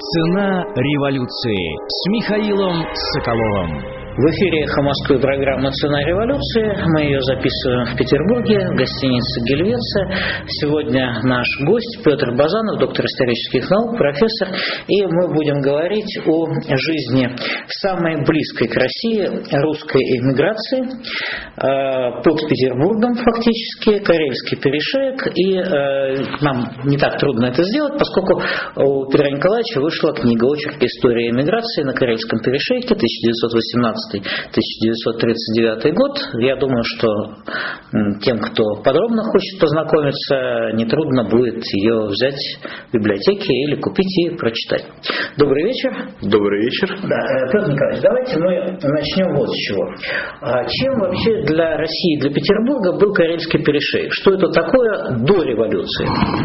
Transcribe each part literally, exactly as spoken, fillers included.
Цена революции с Михаилом Соколовым. В эфире «Эхо Москвы» программа «Цена революции». Мы ее записываем в Петербурге, в гостинице «Гельвеция». Сегодня наш гость Петр Базанов, доктор исторических наук, профессор. И мы будем говорить о жизни самой близкой к России русской эмиграции под Петербургом фактически, Карельский перешеек. И нам не так трудно это сделать, поскольку у Петра Николаевича вышла книга «Очерки истории эмиграции на Карельском перешейке» тысяча девятьсот восемнадцатый тысяча девятьсот тридцать девятый год. Я думаю, что тем, кто подробно хочет познакомиться, нетрудно будет ее взять в библиотеке или купить и прочитать. Добрый вечер. Добрый вечер. Да, Петр Николаевич, давайте мы начнем вот с чего. Чем вообще для России, для Петербурга был Карельский перешеек? Что это такое до революции?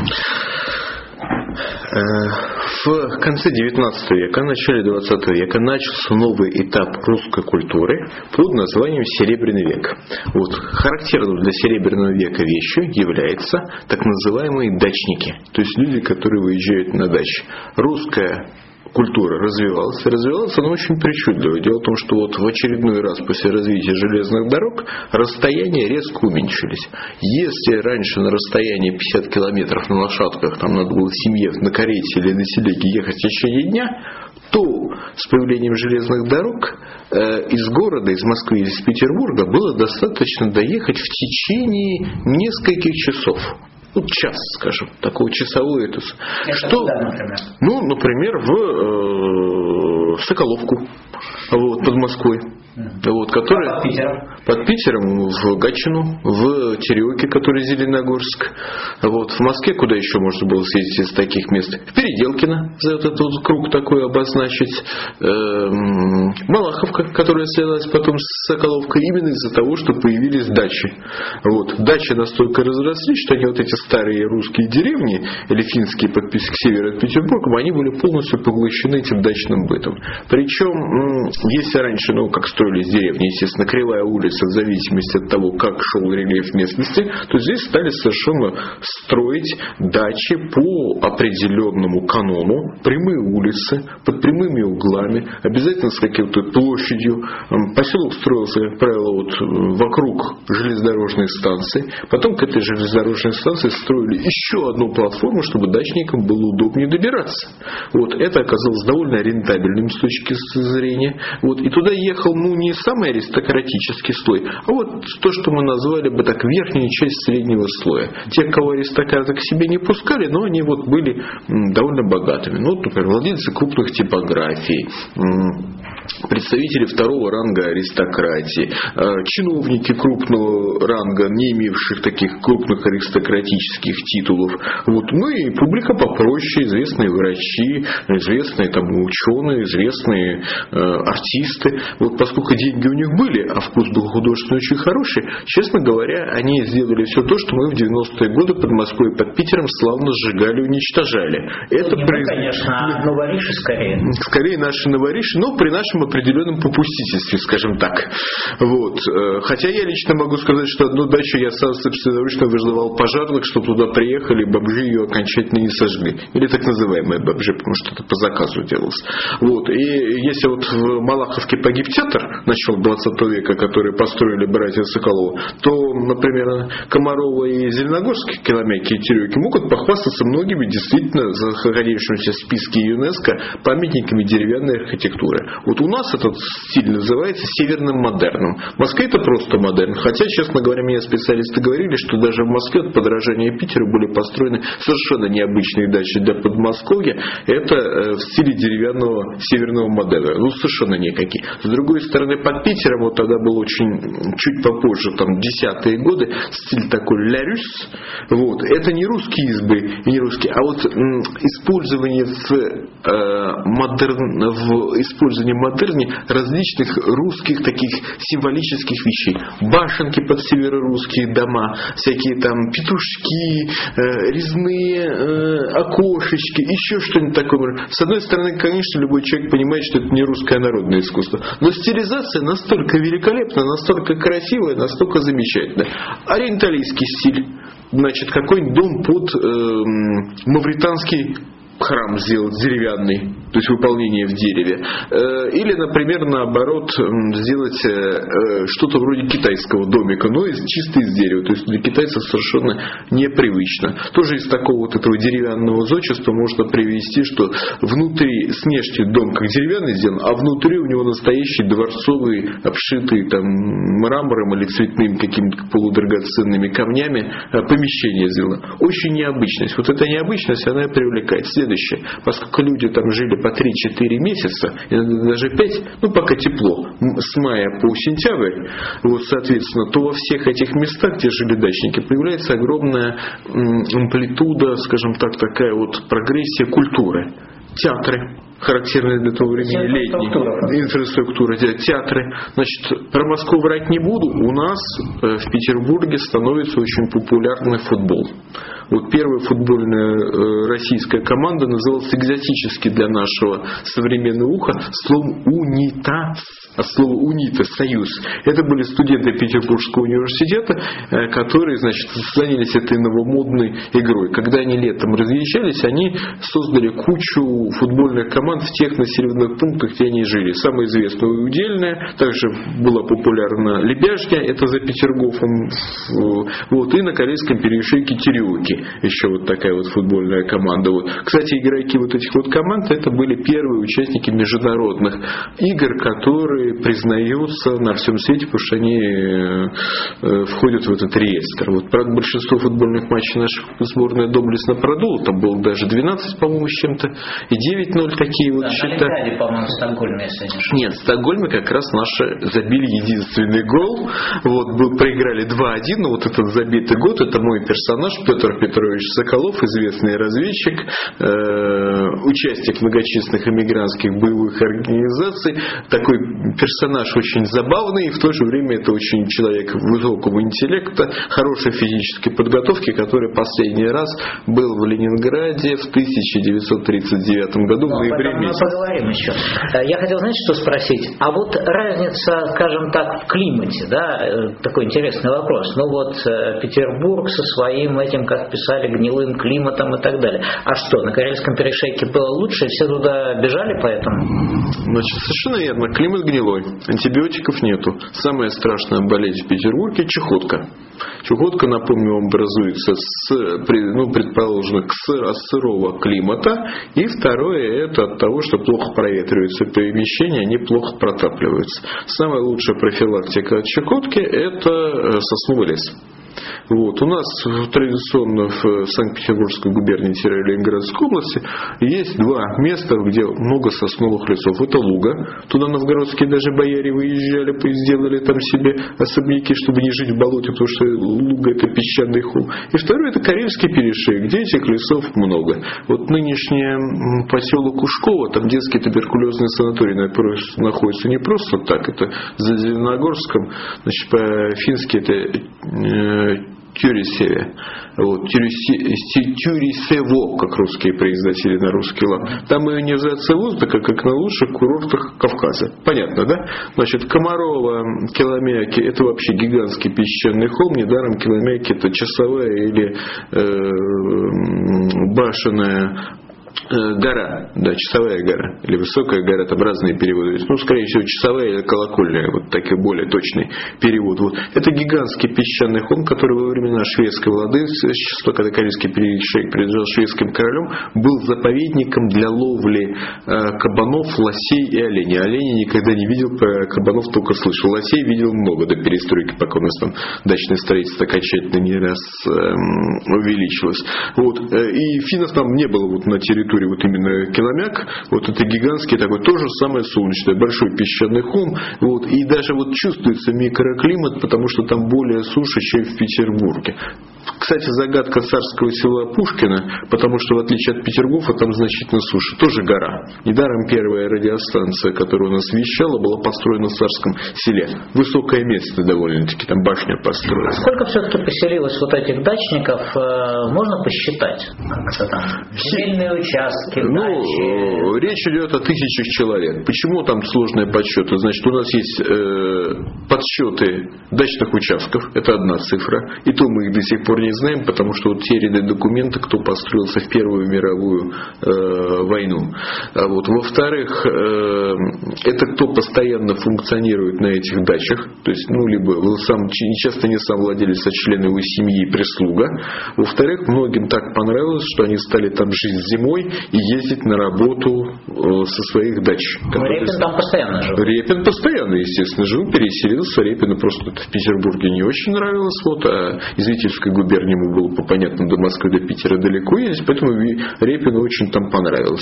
В конце девятнадцатого века, начале двадцатого века начался новый этап русской культуры под названием «Серебряный век». Вот. Характерным для Серебряного века вещью являются так называемые дачники, то есть люди, которые выезжают на дачи. Русская культура развивалась. Развивалась она очень причудливо. Дело в том, что вот в очередной раз после развития железных дорог расстояния резко уменьшились. Если раньше на расстоянии пятьдесят километров на лошадках там надо было в семье на карете или на телеге ехать в течение дня, то с появлением железных дорог э, из города, из Москвы или из Петербурга было достаточно доехать в течение нескольких часов. Вот час, скажем, такого часовой этус. Что, куда, например? Ну, например, в, э, в Соколовку, вот, под Москвой. Вот, который, а под Питером? Под Питером в Гатчину, в Тереке, который Зеленогорск. Вот, в Москве куда еще можно было съездить из таких мест? В Переделкино, за этот вот круг такой обозначить. Эм, Малаховка, которая слилась потом с Соколовкой, именно из-за того, что появились дачи. Вот, дачи настолько разрослись, что они вот эти старые русские деревни, или финские подписки к северу от Петербурга, они были полностью поглощены этим дачным бытом. Причем, если раньше, ну, как строились деревни, естественно, кривая улица, в зависимости от того, как шел рельеф местности, то здесь стали совершенно строить дачи по определенному канону, прямые улицы, под прямыми углами, обязательно с какой-то площадью. Поселок строился, как правило, вот вокруг железнодорожной станции. Потом к этой железнодорожной станции строили еще одну платформу, чтобы дачникам было удобнее добираться. Вот. Это оказалось довольно рентабельным с точки зрения. Вот. И туда ехал, ну, не самый аристократический слой, а вот то, что мы назвали бы так верхнюю часть среднего слоя. Те, кого аристократы к себе не пускали, но они вот были довольно богатыми. Ну, например, владельцы крупных типографий, представители второго ранга аристократии, чиновники крупного ранга, не имевших таких крупных аристократических титулов. Вот. Ну и публика попроще, известные врачи, известные там ученые, известные э, артисты. Вот поскольку деньги у них были, а вкус был художественный очень хороший, честно говоря, они сделали все то, что мы в девяностые годы под Москвой и под Питером славно сжигали и уничтожали. Это, не произ... мы, конечно, а новориши скорее. Скорее наши новориши, но при нашем определенном попустительстве, скажем так. Вот. Хотя я лично могу сказать, что одну дачу я сам собственноручно вызывал пожарных, чтобы туда приехали, бомжи ее окончательно не сожгли. Или так называемые бомжи, потому что это по заказу делалось. Вот. И если вот в Малаховке погиб театр начала двадцатого века, который построили братья Соколова, то, например, Комарова и Зеленогорск, Коломейки и Тереки могут похвастаться многими действительно находившимися в списке ЮНЕСКО памятниками деревянной архитектуры. Вот у нас этот стиль называется северным модерном. В Москве это просто модерн. Хотя, честно говоря, мне специалисты говорили, что даже в Москве от подражания Питеру были построены совершенно необычные дачи для Подмосковья. Это в стиле деревянного северного модерна. Ну, совершенно никакие. С другой стороны, под Питером, вот тогда был очень, чуть попозже, там, десятые годы, стиль такой ля рюс. Вот. Это не русские избы, и не русские, а вот м, использование в, э, модерн, в использовании в модерне различных русских таких символических вещей. Башенки под северорусские дома, всякие там петушки, э, резные э, окошечки, еще что-нибудь такое. С одной стороны, конечно, любой человек понимает, что это не русское народное искусство. Но стилизация настолько великолепна, настолько красивая, настолько замечательная. Ориенталийский стиль. Значит, какой-нибудь дом под э, мавританский храм сделать деревянный, то есть выполнение в дереве. Или, например, наоборот, сделать что-то вроде китайского домика, но из, чисто из дерева. То есть для китайцев совершенно непривычно. Тоже из такого вот этого деревянного зодчества можно привести, что внутри, с внешне дом как деревянный сделан, а внутри у него настоящий дворцовый, обшитый там мрамором или цветными какими-то полудрагоценными камнями помещение сделано. Очень необычность. Вот эта необычность, она и привлекает. Следующее. Поскольку люди там жили по три-четыре месяца, иногда даже пять, ну пока тепло, с мая по сентябрь, вот соответственно, то во всех этих местах, где жили дачники, появляется огромная амплитуда, скажем так, такая вот прогрессия культуры. Театры, характерные для того времени, летние, инфраструктура, театры. Значит, про Москву врать не буду. У нас в Петербурге становится очень популярный футбол. Вот первая футбольная российская команда называлась экзотически для нашего современного уха словом «Унитаз». От слова «унитаз» — союз. Это были студенты Петербургского университета, которые, значит, занялись этой новомодной игрой. Когда они летом разъезжались, они создали кучу футбольных команд в тех населенных пунктах, где они жили. Самая известная — Удельная, также была популярна Лебяжня, это за Петергофом, вот, и на Карельском перешейке Тереуки. Еще вот такая вот футбольная команда. Вот. Кстати, игроки вот этих вот команд — это были первые участники международных игр, которые признаются на всем свете, потому что они э, входят в этот реестр. Вот, правда, большинство футбольных матчей наших сборная доблестно продула, там было даже двенадцать, по-моему, с чем-то, и девять ноль такие вот да, счета. Олимпиаде, по-моему, в Стокгольме, если не ошибаюсь. Нет, в Стокгольме как раз наши забили единственный гол. Вот, был, проиграли два один, но вот этот забитый гол, это мой персонаж Петр Петрович Соколов, известный разведчик, э, участник многочисленных эмигрантских боевых организаций, такой персонаж очень забавный, и в то же время это очень человек высокого интеллекта, хорошей физической подготовки, который последний раз был в Ленинграде в тысяча девятьсот тридцать девятом году, ну, в ноябре месяце. Мы поговорим еще. Я хотел, знаете, что спросить? А вот разница, скажем так, в климате, да, такой интересный вопрос. Ну вот Петербург со своим этим, как писали, гнилым климатом и так далее. А что, на Карельском перешейке было лучше, и все туда бежали поэтому? Значит, совершенно верно. Климат гнилой. Антибиотиков нету. Самая страшная болезнь в Петербурге – чехотка. Чехотка, напомню, образуется с, ну, предположено, от сырого климата. И второе – это от того, что плохо проветриваются помещения, они плохо протапливаются. Самая лучшая профилактика от чехотки – это сосновый лес. Вот. У нас традиционно в Санкт-Петербургской губернии-Ленинградской области есть два места, где много сосновых лесов. Это Луга. Туда новгородские даже бояре выезжали, сделали там себе особняки, чтобы не жить в болоте, потому что Луга — это песчаный холм. И второе — это Карельский перешейк, где этих лесов много. Вот нынешний поселок Ушково, там детский туберкулезный санаторий находится не просто так, это за Зеленогорском, значит, по-фински это Тюрисеве. Вот, Тюрисево, как русские произносили на русский лад. Там ионизация воздуха, как на лучших курортах Кавказа. Понятно, да? Значит, Комарова, Киломяки — это вообще гигантский песчаный холм. Недаром Киломяки — это часовая или э, башенная гора, да, часовая гора, или высокая гора, там разные переводы. Ну, скорее всего, часовая или колокольная, вот такой более точный перевод. Вот. Это гигантский песчаный холм, который во времена шведской владычества, когда Карельский перешейк принадлежал шведским королем, был заповедником для ловли э, кабанов, лосей и оленей. Оленей никогда не видел, про кабанов только слышал. Лосей видел много до перестройки, пока у нас там дачное строительство окончательно не раз э, увеличилось. Вот. И финнов там не было вот на территории вот именно Киломяк, вот это гигантский такой, тоже самое солнечное, большой песчаный холм, вот, и даже вот чувствуется микроклимат, потому что там более суше, чем в Петербурге. Кстати, загадка царского села Пушкина, потому что в отличие от Петергофа там значительно суше, тоже гора. Недаром первая радиостанция, которая у нас вещала, была построена в царском селе. Высокое место довольно-таки, там башня построена. Сколько все-таки поселилось вот этих дачников, можно посчитать? Как-то там земельные участки, ну, дачи. Речь идет о тысячах человек. Почему там сложные подсчеты? Значит, у нас есть э, подсчеты дачных участков, это одна цифра, и то мы их до сих пор пор не знаем, потому что вот теряны документы, кто построился в Первую мировую э, войну. А вот, во-вторых, э, это кто постоянно функционирует на этих дачах, то есть, ну, либо сам, часто не сам владелец, а члены его семьи и прислуга. Во-вторых, многим так понравилось, что они стали там жить зимой и ездить на работу э, со своих дач. Репин там постоянно жил. Репин постоянно, естественно, жил, переселился. Репину просто в Петербурге не очень нравилось, вот, а из Витебской губернии ему было бы понятно, до Москвы, до Питера далеко ездить, поэтому Репину очень там понравилось.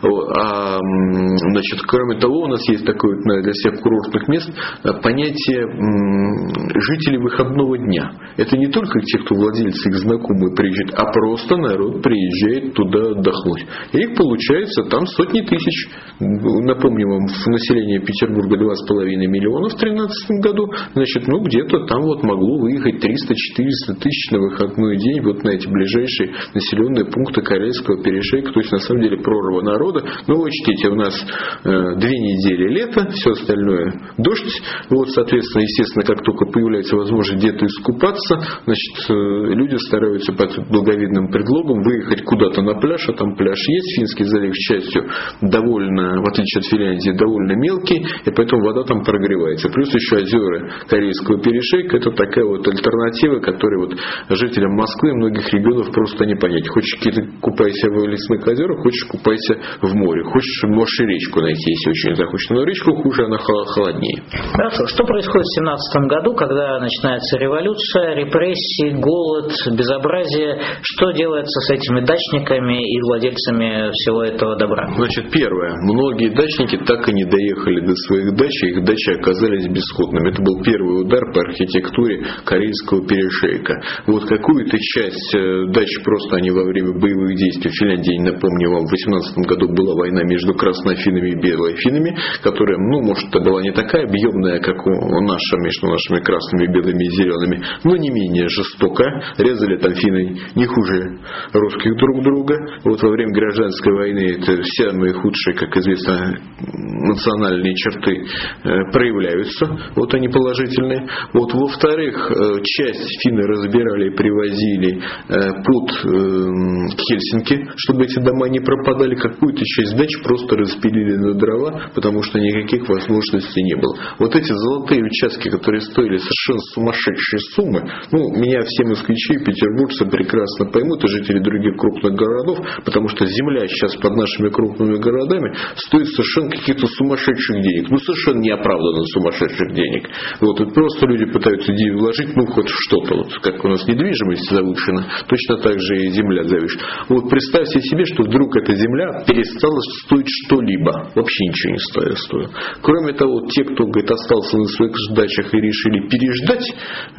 А, значит, кроме того, у нас есть такое для всех курортных мест понятие жителей выходного дня. Это не только те, кто владельцы, их знакомые приезжают, а просто народ приезжает туда отдохнуть. И их получается там сотни тысяч. Напомню вам, население Петербурга два с половиной миллиона в две тысячи тринадцатом году. Значит, ну где-то там вот могло выехать триста-четыреста тысяч на выходной день вот на эти ближайшие населенные пункты Карельского перешейка. То есть на самом деле прорва народа. Ну вы учтите, у нас э, две недели лета, все остальное дождь. Вот, соответственно, естественно, как только появляется возможность где-то искупаться, значит, э, люди стараются под благовидным предлогом выехать куда-то на пляж, а там пляж есть. Финский залив, к счастью, довольно, в отличие от Финляндии, довольно мелкий, и поэтому вода там прогревается. Плюс еще озера Карельского перешейка, это такая вот альтернатива, которая вот жителям Москвы и многих регионов просто не понять. Хочешь купайся в лесных озерах, хочешь купайся в море, хочешь, можешь и речку найти, если очень захочешь. Но речку хуже, она холоднее. Хорошо. Что происходит в семнадцатом году, когда начинается революция, репрессии, голод, безобразие? Что делается с этими дачниками и владельцами всего этого добра? Значит, первое. Многие дачники так и не доехали до своих дач, и их дачи оказались бесходными. Это был первый удар по архитектуре Карельского перешейка. Вот какую-то часть дач просто они во время боевых действий в Финляндии, напомню вам, в восемнадцатом году была война между краснофинами и белофинами, которая, ну, может, это была не такая объемная, как у наша, между нашими красными, белыми и зелеными, но не менее жестоко. Резали там финны не хуже русских друг друга. Вот во время гражданской войны это все самые худшие, как известно, национальные черты проявляются. Вот они положительные. Вот, во-вторых, часть финны разбирали и привозили под Хельсинки, чтобы эти дома не пропадали. Какую-то часть дач просто распилили на дрова, потому что никаких возможностей не было. Вот эти золотые участки, которые стоили совершенно сумасшедшие суммы, ну, меня все москвичи и петербуржцы прекрасно поймут, и жители других крупных городов, потому что земля сейчас под нашими крупными городами стоит совершенно каких-то сумасшедших денег. Ну, совершенно неоправданно сумасшедших денег. Вот, и просто люди пытаются деньги вложить, ну, хоть в что-то. Вот, как у нас недвижимость завышена, точно так же и земля завышена. Вот представьте себе, что вдруг эта земля перестала стоить что-либо. Вообще ничего не стоило. стоило. Кроме того, те, кто, говорит, остался на своих дачах и решили переждать,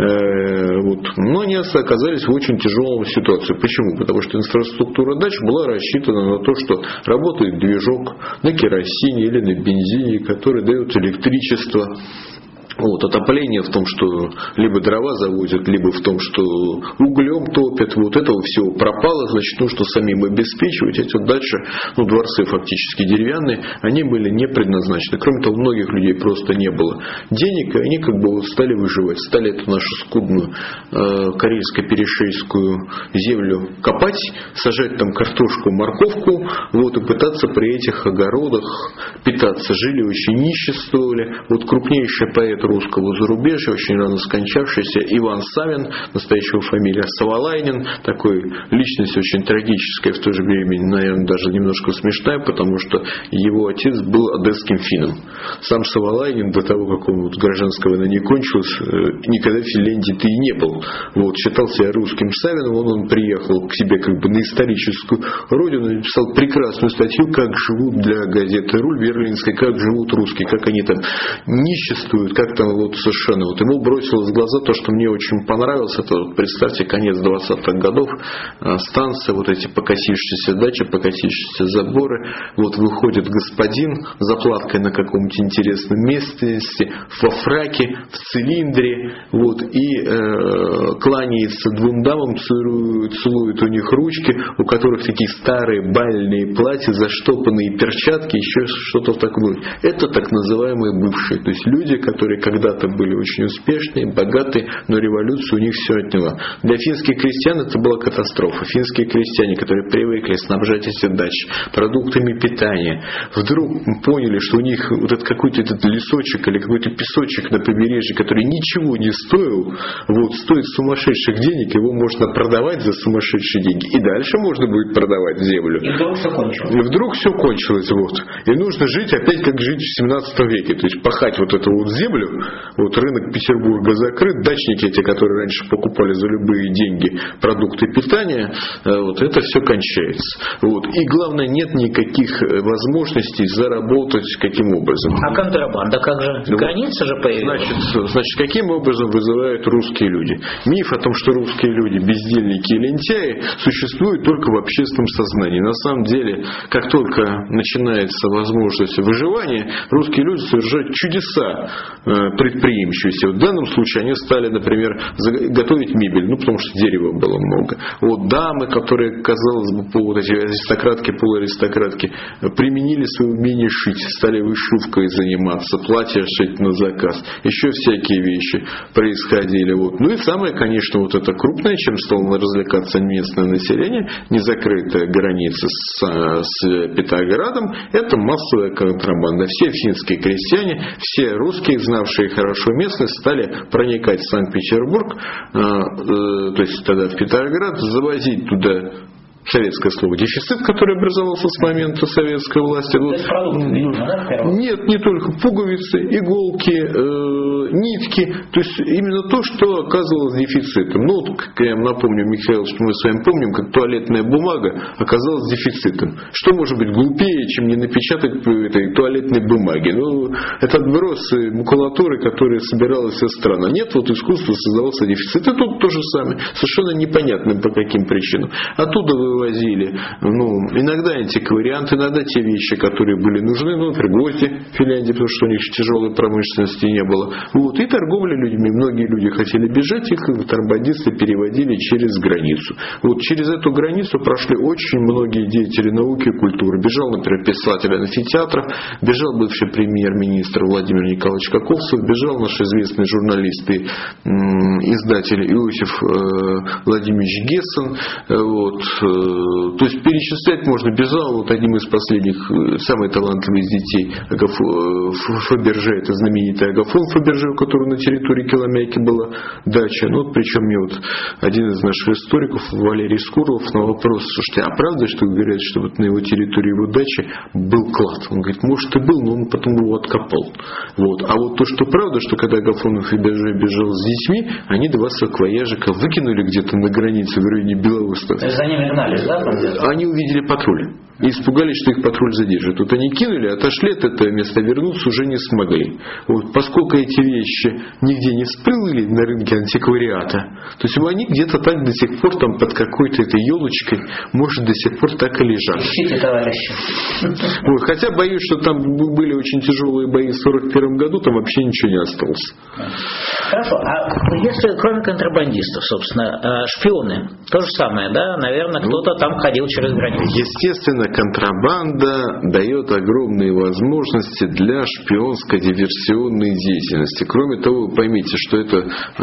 э, вот, но они оказались в очень тяжелой ситуации. Почему? Потому что инфраструктура дач была рассчитана на то, что работает движок на керосине или на бензине, который дает электричество. Вот, отопление в том, что либо дрова завозят, либо в том, что углем топят. Вот этого всего пропало, значит, ну, что самим обеспечивать эти дачи, ну, дворцы фактически деревянные, они были не предназначены. Кроме того, у многих людей просто не было денег, и они как бы вот стали выживать, стали эту нашу скудную э, карельско-перешейскую землю копать, сажать там картошку, морковку, вот, и пытаться при этих огородах питаться. Жили очень нищенствовали. Вот крупнейший поэт русского зарубежья, очень рано скончавшийся Иван Савин, настоящего фамилия Савалайнин, такой личность очень трагическая, в то же время, наверное, даже немножко смешная, потому что его отец был одесским финном. Сам Савалайнин до того, как он вот, гражданская война не кончилась, никогда в Финляндии-то и не был. Вот, считал себя русским Савиным, он, он приехал к себе как бы на историческую родину и написал прекрасную статью, как живут для газеты «Руль» берлинской, как живут русские, как они там ниществуют, как там вот совершенно. Вот ему бросилось в глаза то, что мне очень понравилось. Это, вот, представьте, конец двадцатых годов, станция, вот эти покосившиеся дачи, покосившиеся заборы. Вот выходит господин с заплаткой на каком-нибудь интересном месте, во фраке, в цилиндре, вот, и э, кланяется двум дамам, целует, целует у них ручки, у которых такие старые бальные платья, заштопанные перчатки, еще что-то такое. Это так называемые бывшие. То есть люди, которые когда-то были очень успешные, богатые, но революция у них все отняла. Для финских крестьян это была катастрофа. Финские крестьяне, которые привыкли снабжать эти дачи продуктами питания, вдруг поняли, что у них вот этот какой-то этот лесочек или какой-то песочек на побережье, который ничего не стоил, вот, стоит сумасшедших денег, его можно продавать за сумасшедшие деньги. И дальше можно будет продавать землю. И вдруг все кончилось. И вдруг все кончилось. Вот. И нужно жить опять как жить в семнадцатом веке. То есть пахать вот эту вот землю. Вот рынок Петербурга закрыт. Дачники эти, которые раньше покупали за любые деньги продукты питания, вот это все кончается. Вот. И главное, нет никаких возможностей заработать каким образом. А контрабанда как же? Ну, граница же появилась. Значит, значит, каким образом вызывают русские люди? Миф о том, что русские люди бездельники и лентяи, существует только в общественном сознании. На самом деле, как только начинается возможность выживания, русские люди совершают чудеса предприимчивости. В данном случае они стали, например, готовить мебель, ну, потому что дерева было много. Вот дамы, которые, казалось бы, вот эти аристократки, полуаристократки, применили свое умение шить, стали вышивкой заниматься, платья шить на заказ, еще всякие вещи происходили. Вот. Ну и самое, конечно, вот это крупное, чем стало развлекаться местное население, не закрытая граница с, с Петроградом, это массовая контрабанда. Все финские крестьяне, все русские, знавшие хорошо местность, стали проникать в Санкт-Петербург, э, э, то есть тогда в Петроград, завозить туда советское слово дефицит, который образовался с момента советской власти. Вот, нет, не только пуговицы, иголки, э, нитки, то есть именно то, что оказывалось дефицитом. Ну, вот, как я напомню, Михаил, что мы с вами помним, как туалетная бумага оказалась дефицитом. Что может быть глупее, чем не напечатать этой туалетной бумаги? Ну, это отбросы макулатуры, которые собиралась вся страна. Нет, вот искусство создавался дефицит. И тут то же самое. Совершенно непонятно по каким причинам. Оттуда вы вывозили, ну, иногда антиквариант, иногда те вещи, которые были нужны, ну, например, гвозди в Финляндии, потому что у них тяжелой промышленности не было. Вот, и торговля людьми. Многие люди хотели бежать, их контрабандисты переводили через границу. Вот, через эту границу прошли очень многие деятели науки и культуры. Бежал, например, писатель амфитеатров, бежал бывший премьер-министр Владимир Николаевич Каковцев, бежал наш известный журналист и м, издатель Иосиф э, Владимирович Гессен. Вот, то есть перечислять можно. Бежал вот одним из последних, самый талантливый из детей Фаберже, это знаменитый Агафон Фаберже, у которого на территории Коломейки была дача. Ну, вот, причем мне вот один из наших историков, Валерий Скурлов, на вопрос: слушайте, а правда, что говорят, что вот на его территории его дачи был клад? Он говорит, может и был, но он потом его откопал. Вот. А вот то, что правда, что когда Агафон Фаберже бежал с детьми, они два саквояжика выкинули где-то на границе в районе Белоуста. За ними гнались, да? Они увидели патруль и испугались, что их патруль задержит. Вот они кинули, отошли от этого места, вернуться уже не смогли. Вот, поскольку эти вещи нигде не всплыли на рынке антиквариата, то есть они где-то так до сих пор там под какой-то этой елочкой, может, до сих пор так и лежат. Ищите, товарищи. Вот, хотя боюсь, что там были очень тяжелые бои в сорок первом году, там вообще ничего не осталось. Хорошо, а если кроме контрабандистов, собственно, шпионы, то же самое, да? Наверное, кто-то там ходил через границу. Естественно, контрабанда дает огромные возможности для шпионско-диверсионной деятельности. Кроме того, вы поймите, что эта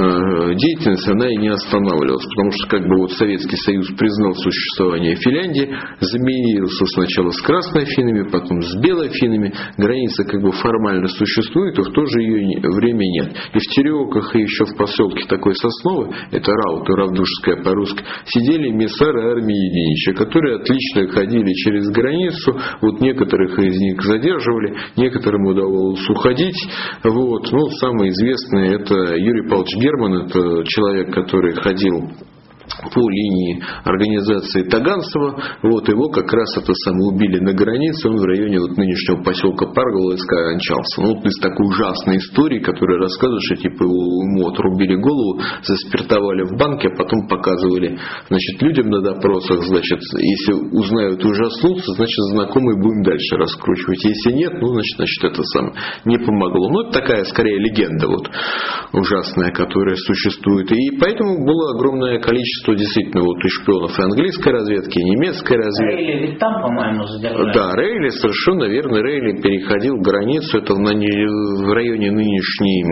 э, деятельность, она и не останавливалась, потому что как бы вот Советский Союз признал существование Финляндии, замирился сначала с краснофинами, потом с белофинами, граница как бы формально существует, а в то же ее время нет. И в Тереоках, и еще в поселке такой Сосновой, это Раута, Равдушская по-русски, сидели эмиссары армии Единича, которые отлично ходили через границу, вот некоторых из них задерживали, некоторым удавалось уходить. Вот. Ну, самый известный это Юрий Павлович Герман, это человек, который ходил по линии организации Таганцева, вот его как раз это самое убили на границе, он в районе вот нынешнего поселка Паргола скончался. Ну, вот из такой ужасной истории, которая рассказывает, что типа ему отрубили голову, заспиртовали в банке, а потом показывали, значит, людям на допросах, значит, если узнают и ужаснутся, значит, знакомые будем дальше раскручивать. Если нет, ну, значит, значит это самое не помогло. Ну, это такая, скорее, легенда вот ужасная, которая существует. И поэтому было огромное количество количество действительно вот и шпионов и английской разведки, и немецкой разведки. Рейли ведь там, по-моему, задержали. Да, Рейли, совершенно верно, Рейли переходил границу, это в районе нынешней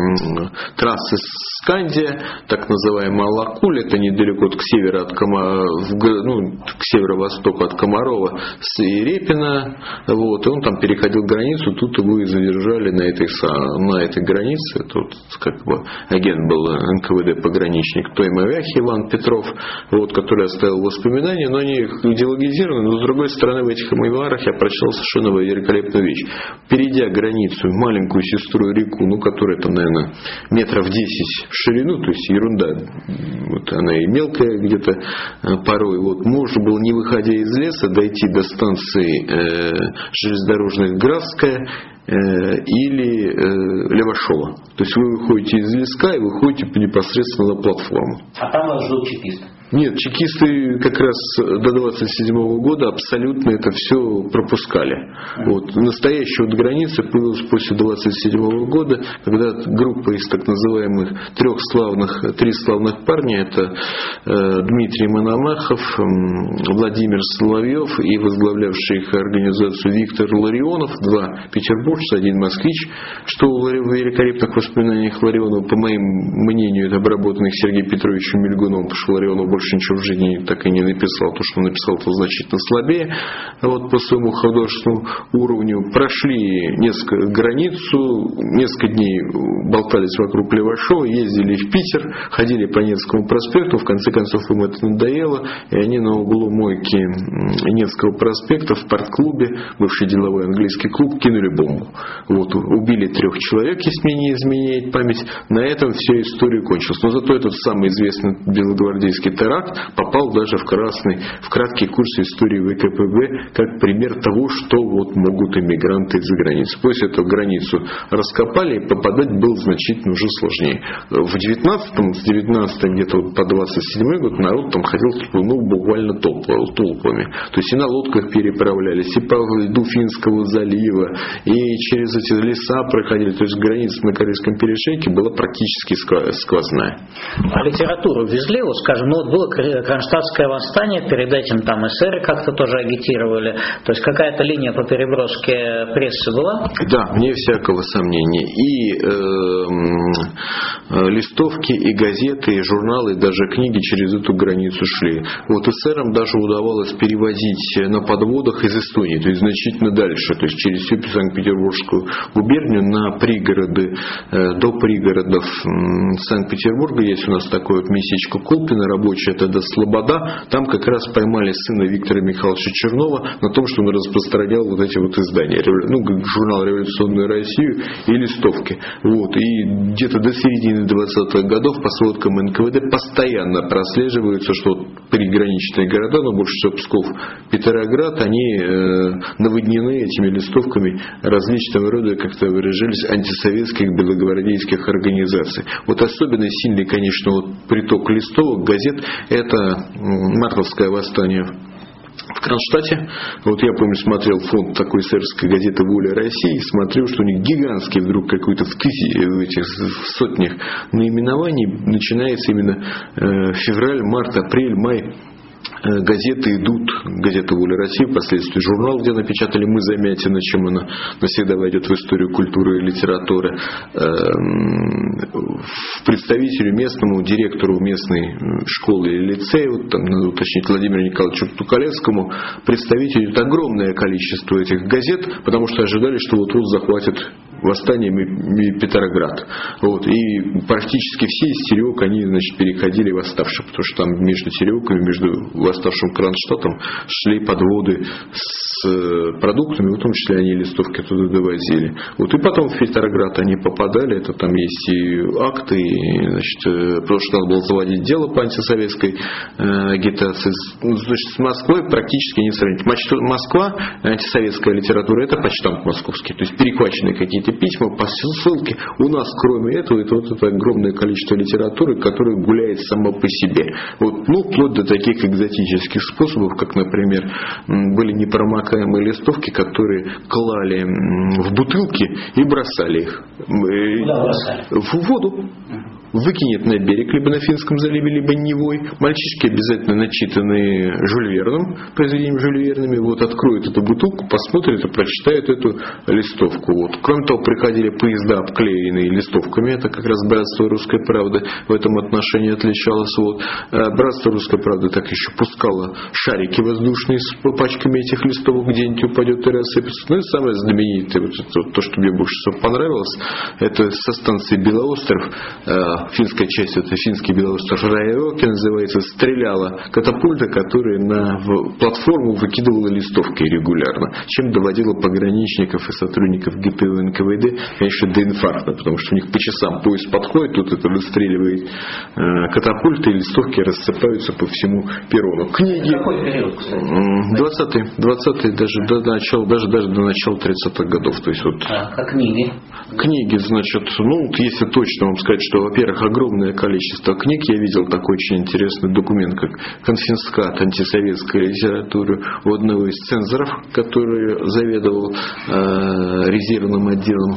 трассы Скандия, так называемая Лакуль, это недалеко от, к северу от Кома, ну, к северо-востоку от Комарова с Репина, вот, и он там переходил границу, тут его и задержали на этой, на этой границе, тут как бы агент был эн ка вэ дэ пограничник Тоймовяхи Иван Петров, вот, который оставил воспоминания, но они идеологизированы, но с другой стороны в этих мемуарах я прочитал совершенно великолепную вещь. Перейдя границу, маленькую сестру реку, ну, которая там, наверное, метров десять в ширину, то есть ерунда, вот она и мелкая где-то порой, вот, можно было, не выходя из леса, дойти до станции э, железнодорожной Графская э, или э, Левашова. То есть вы выходите из леска и выходите непосредственно на платформу. А там вас ждут чекисты? Нет, чекисты как раз до двадцать седьмого года абсолютно это все пропускали. Вот. Настоящая вот граница появилась после двадцать седьмого года, когда группа из так называемых трех славных, три славных парня, это э, Дмитрий Мономахов, э, Владимир Соловьев и возглавлявший их организацию Виктор Ларионов, два петербуржца, один москвич, что в великолепных воспоминаниях Ларионова, по моему мнению, это обработанных Сергеем Петровичем Мильгуном, потому что Ларионов больше ничего в жизни так и не написал. То, что он написал, то значительно слабее. А вот по своему художественному уровню прошли несколько границу, несколько дней болтались вокруг Левашова, ездили в Питер, ходили по Невскому проспекту, в конце концов им это надоело, и они на углу мойки Невского проспекта в парк-клубе, бывший деловой английский клуб, кинули бомбу. Вот, убили трех человек, если мне не изменяет память. На этом вся история кончилась. Но зато этот самый известный белогвардейский теракт попал даже в, красный, в краткий курс истории вэ ка пэ бэ как пример того, что вот могут иммигранты из-за границы. После этого границу раскопали, и попадать было значительно уже сложнее. В девятнадцатом, с девятнадцатого где-то по двадцать седьмой год народ там ходил ну, буквально толпами. То есть и на лодках переправлялись, и по льду Финского залива, и через эти леса проходили. То есть граница на Карельском перешейке была практически сквозная. А литературу везли, вот скажем, ну вот было Кронштадтское восстание, перед этим там эсеры как-то тоже агитировали, то есть какая-то линия по переброске прессы была? Да, вне всякого сомнения. И э, листовки, и газеты, и журналы, и даже книги через эту границу шли. Вот эсерам даже удавалось перевозить на подводах из Эстонии, то есть значительно дальше, то есть через всю Санкт-Петербургскую губернию на пригороды, э, до пригородов э, Санкт-Петербурга. Есть у нас такое вот местечко Колпино, рабочая тогда Слобода, там как раз поймали сына Виктора Михайловича Чернова на том, что он распространял вот эти вот издания, ну, журнал «Революционную Россию» и листовки. Вот. И где-то до середины двадцатых годов по сводкам эн ка вэ дэ постоянно прослеживается, что приграничные города, ну, больше всего Псков, Петроград, они э, наводнены этими листовками различного рода, как-то выражались, антисоветских белогвардейских организаций. Вот особенно сильный, конечно, вот приток листовок, газет, это мартовское восстание в Кронштадте. Вот я помню, смотрел фонд такой эсеровской газеты «Воля России», смотрел, что у них гигантский вдруг какой-то в тысячи, в этих в сотнях наименований начинается именно э, февраль, март, апрель, май. Газеты идут, газета «Воля России», впоследствии журнал, где напечатали «Мы Замятина», чем она навсегда войдет в историю культуры и литературы. Представителю местному, директору местной школы или лицея, вот там надо уточнить, Владимиру Николаевичу Тукалевскому, представителю огромное количество этих газет, потому что ожидали, что вот-вот захватят восстаниями Петроград. Вот. И практически все из Тереок они, значит, переходили в восставших, потому что там между Тереоками, между восставшим Кронштадтом шли подводы с продуктами, в том числе они листовки туда довозили. Вот. И потом в Петроград они попадали, это там есть и акты, и, значит, потому что надо было заводить дело по антисоветской э, агитации. Значит, с Москвой практически не сравнить. Москва, антисоветская литература, это почтамт московский, то есть перехваченные какие-то письма, посылки. У нас, кроме этого, это вот это огромное количество литературы, которая гуляет сама по себе. Вот, ну, вплоть до таких экзотических способов, как, например, были непромокаемые листовки, которые клали в бутылки и бросали их. Куда бросали? В воду. выкинет на берег, либо на Финском заливе, либо Невой. Мальчишки обязательно начитанные Жюль Верном, произведением Жюль Вернами, вот откроют эту бутылку, посмотрят и прочитают эту листовку. Вот. Кроме того, приходили поезда, обклеенные листовками, это как раз Братство Русской Правды в этом отношении отличалось. Вот. Братство Русской Правды так еще пускало шарики воздушные с пачками этих листовок, где-нибудь упадет и рассыпется. Ну и самое знаменитое, вот это, то, что мне больше всего понравилось, это со станции Белоостров, финская часть, это финский Белоостров Райоки называется, стреляла катапульта, которая на платформу выкидывала листовки регулярно, чем доводила пограничников и сотрудников ГИП и эн ка вэ дэ, конечно, до инфаркта, потому что у них по часам поезд подходит, тут это выстреливает катапульты, и листовки рассыпаются по всему перрону. Книги. Какой период, кстати? двадцатый, двадцатый, даже до начала, даже, даже до начала тридцатых годов. То есть вот. А, а книги? Книги, значит, ну, если точно вам сказать, что, во-первых, огромное количество книг, я видел такой очень интересный документ, как конфискат антисоветской литературы у одного из цензоров, который заведовал э, резервным отделом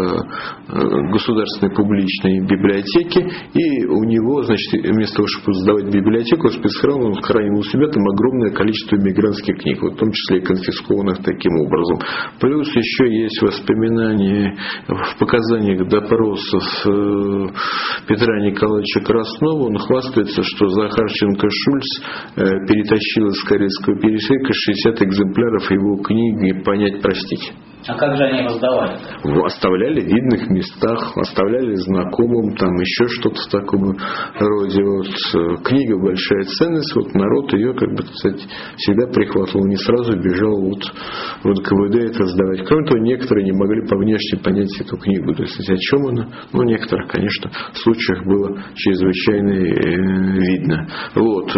э, государственной публичной библиотеки, и у него, значит, вместо того, чтобы сдавать библиотеку, спецхран, он хранил у себя там огромное количество мигрантских книг, вот, в том числе и конфискованных таким образом. Плюс еще есть воспоминания в показаниях допросов э, Петра Николаевича Краснова. Он хвастается, что Захарченко Шульц э, перетащил из Карельского перешейка шестьдесят экземпляров его книги «Понять, простить». А как же они раздавали? Оставляли в видных местах, оставляли знакомым, там еще что-то в таком роде. Вот, книга «Большая ценность», вот народ ее, как бы, кстати, всегда прихватывал, не сразу бежал вот, в эн ка вэ дэ это раздавать. Кроме того, некоторые не могли по внешне понять эту книгу. То есть, о чем она? Ну, некоторых, конечно, в случаях было чрезвычайно э, видно. Вот.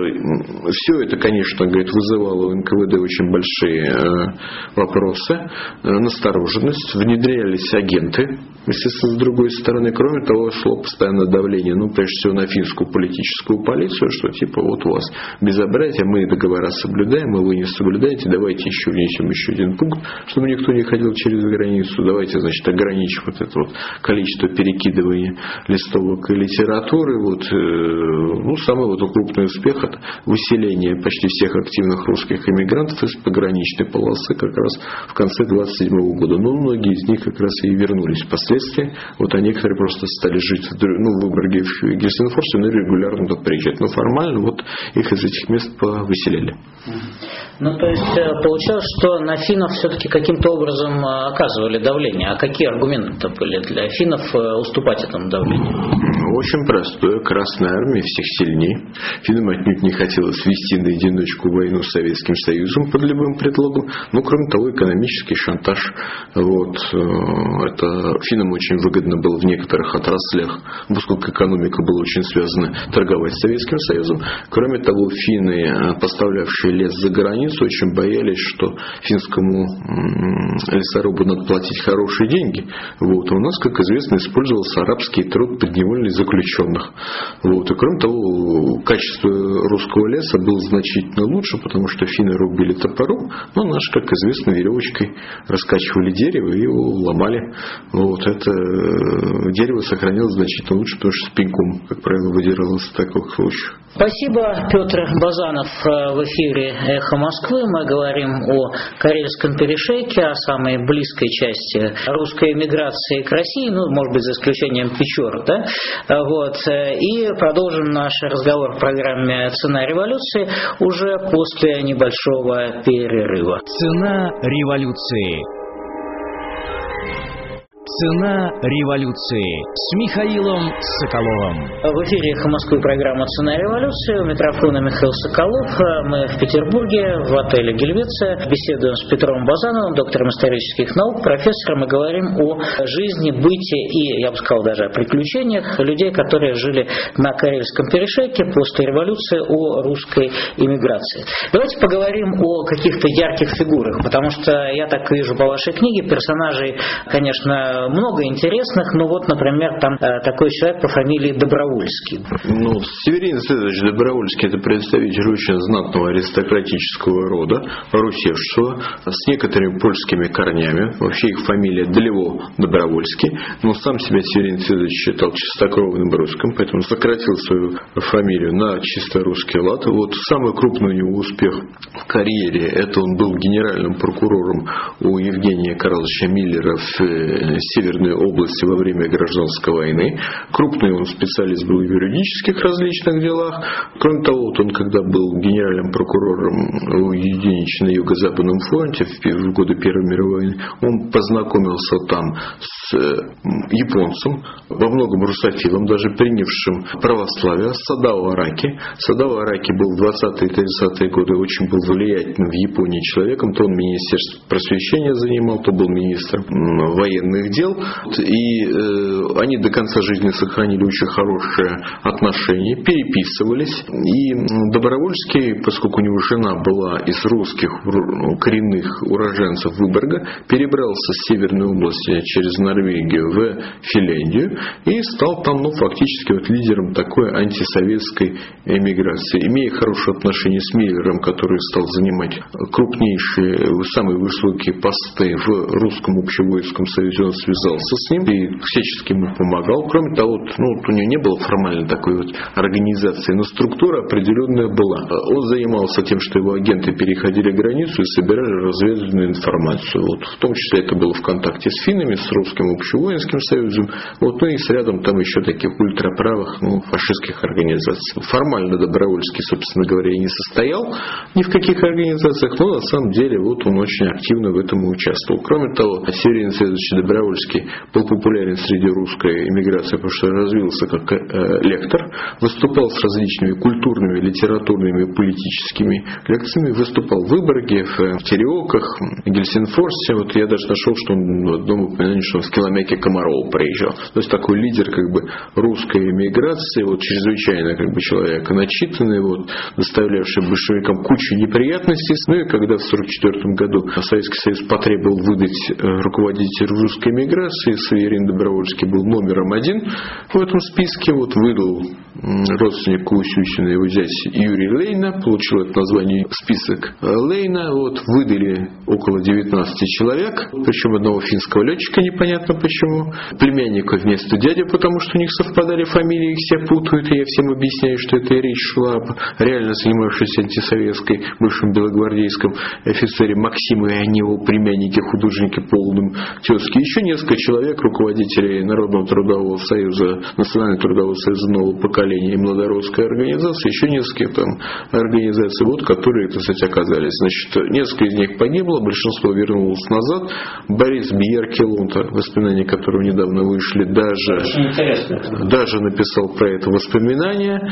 Э, все это, конечно, говорит, вызывало у эн ка вэ дэ очень большие э, вопросы, настороженность, внедрялись агенты, естественно, с другой стороны. Кроме того, шло постоянное давление, ну, прежде всего, на финскую политическую полицию, что типа вот у вас безобразие, мы договора соблюдаем, а вы не соблюдаете, давайте еще внесем еще один пункт, чтобы никто не ходил через границу, давайте, значит, ограничим вот это вот количество перекидывания листовок и литературы. Вот, э, ну, самый вот крупный успех — это выселение почти всех активных русских эмигрантов из пограничной полосы как раз в конце двадцать седьмого года. Но многие из них как раз и вернулись впоследствии. Вот, а некоторые просто стали жить, ну, в Выборге, в Гельсингфорсе, но регулярно туда приезжать. Но формально вот их из этих мест выселили. Ну, то есть получалось, что на финнов все-таки каким-то образом оказывали давление. А какие аргументы были для финнов уступать этому давлению? Очень простое. Красная армия всех сильнее. Финнам отнюдь не хотелось вести на одиночку войну с Советским Союзом под любым предлогом. Но, кроме того, экономический шантаж. Вот. Это финнам очень выгодно было в некоторых отраслях, поскольку экономика была очень связана, торговать с Советским Союзом. Кроме того, финны, поставлявшие лес за границу, очень боялись, что финскому лесорубу надо платить хорошие деньги. Вот. У нас, как известно, использовался арабский труд подневольных заключенных. Вот. И кроме того, качество русского леса было значительно лучше, потому что финны рубили топором, но наши, как известно, веревочкой раскачивали дерево и его ломали. Вот. Это дерево сохранилось значительно лучше, потому что с пеньком, как правило, выдиралось в таких случаях. Спасибо. Петр Базанов в эфире «Эхо Москвы». Мы говорим о Карельском перешейке, о самой близкой части русской эмиграции к России, ну, может быть, за исключением Печор, да? Вот. И продолжим наш разговор в программе «Цена революции» уже после небольшого перерыва. Цена революции. Цена революции с Михаилом Соколовым. В эфире «Эхо Москвы» программа «Цена революции». У микрофона Михаил Соколов. Мы в Петербурге, в отеле «Гельвеция». Беседуем с Петром Базановым, доктором исторических наук, профессором, и говорим о жизни, бытии и, я бы сказал, даже о приключениях людей, которые жили на Карельском перешейке после революции, о русской эмиграции. Давайте поговорим о каких-то ярких фигурах, потому что я так вижу по вашей книге, персонажей, конечно, много интересных, но вот, например, там такой человек по фамилии Добровольский. Ну, Северин Седович Добровольский — это представитель очень знатного аристократического рода, русевшего, с некоторыми польскими корнями. Вообще их фамилия Долево Добровольский, но сам себя Северин Седович считал чистокровным русским, поэтому сократил свою фамилию на чисто русский лад. Вот самый крупный у него успех в карьере — это он был генеральным прокурором у Евгения Карловича Миллера в Северной области во время гражданской войны. Крупный он специалист был в юридических различных делах. Кроме того, вот он, когда был генеральным прокурором у Юденича на Юго-Западном фронте в годы Первой мировой войны, он познакомился там с японцем, во многом русофилом, даже принявшим православие, Садао Араки. Садао Араки был в двадцатые и тридцатые годы очень был влиятельным в Японии человеком. То он министерство просвещения занимал, то был министром военных дел. И э, они до конца жизни сохранили очень хорошие отношения, переписывались. И Добровольский, поскольку у него жена была из русских коренных уроженцев Выборга, перебрался с Северной области через Норвегию в Финляндию и стал там, ну, фактически вот лидером такой антисоветской эмиграции. Имея хорошие отношения с Миллером, который стал занимать крупнейшие, самые высокие посты в русском общевойском союзе, он связался с ним и всячески ему помогал. Кроме того, ну, у него не было формально такой вот организации, но структура определенная была. Он занимался тем, что его агенты переходили границу и собирали разведывательную информацию. Вот, в том числе это было в контакте с финнами, с русским общевоинским союзом, вот, ну и с рядом там еще таких ультраправых, ну, фашистских организаций. Формально Добровольский, собственно говоря, и не состоял ни в каких организациях, но на самом деле вот он очень активно в этом участвовал. Кроме того, Северин Седович Добровольский был популярен среди русской эмиграции, потому что развился как э, лектор, выступал с различными культурными, литературными, политическими лекциями, выступал в Выборге, в Тереоках, в Гельсинфорсе. Вот я даже нашел, что он в одном упоминании, что он в Киломяке Комарова приезжал. То есть такой лидер как бы русской эмиграции, вот чрезвычайно как бы человек начитанный, вот, доставлявший большевикам кучу неприятностей. Ну и когда в сорок четвёртом году Советский Союз потребовал выдать руководителя русской эмиграции, Северин Добровольский был номером один в этом списке. Вот выдал родственнику Усюсина его зять Юрий Лейна, получил это название список Лейна. Вот, выдали около девятнадцати человек, причем одного финского летчика, непонятно почему, племянника вместо дяди, потому что у них совпадали фамилии, их все путают, и я всем объясняю, что это речь шла об реально занимавшейся антисоветской, бывшем белогвардейском офицере Максиму, и они его племянники, художники полным тезки. Еще несколько человек, руководителей Народного трудового союза, Национального трудового союза нового поколения и Младородской организации, еще несколько там организаций, вот, которые, так сказать, оказались. Значит, несколько из них погибло, большинство вернулось назад. Борис Бьеркелунта, воспоминания которого недавно вышли, даже, даже написал про это воспоминания.